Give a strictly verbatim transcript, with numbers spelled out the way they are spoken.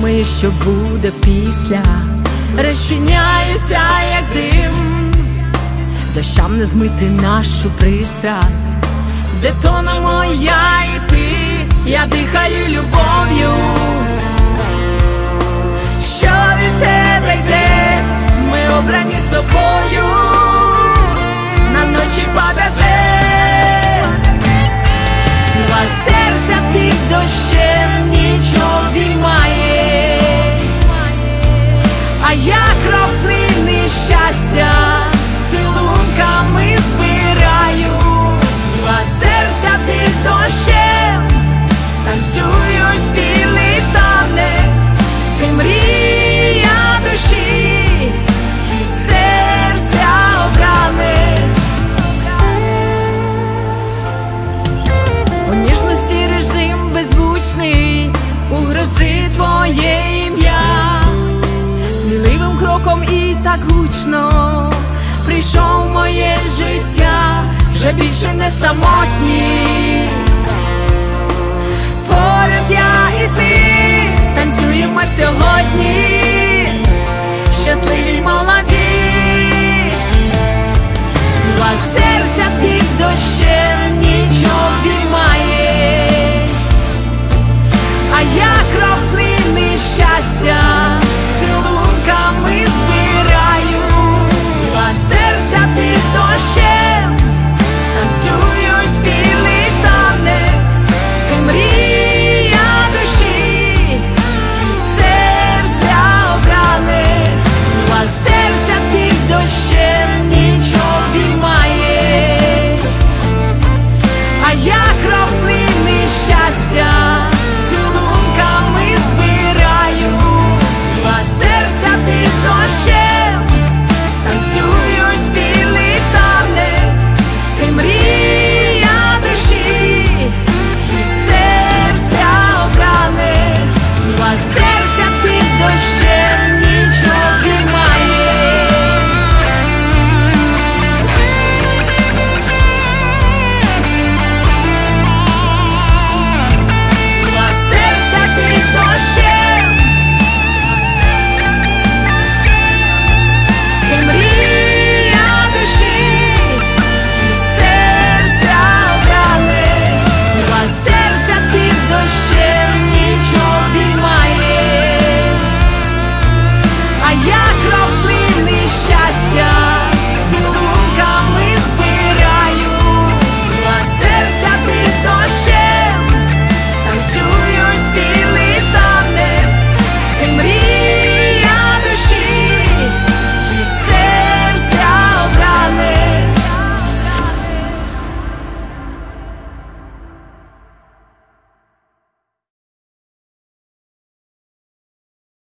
думаєш, що буде після, розчиняюся, як дим. Дощам не змити нашу пристрасть, де тонемо я і ти. Я дихаю любов'ю, що від тебе йде. Ми обрані з тобою, на ночі паде день. Два серця під дощем ніч обіймає, а я краплини щастя цілунками збираю. Два серця під дощем танцюють білий танець. Ти мрія душі і серця обранець. У ніжності режим беззвучний, у грози твоє ім'я. Сміливим кроком і так гучно прийшов моє життя. Вже більше не самотні, поряд я і ти танцюємо сьогодні.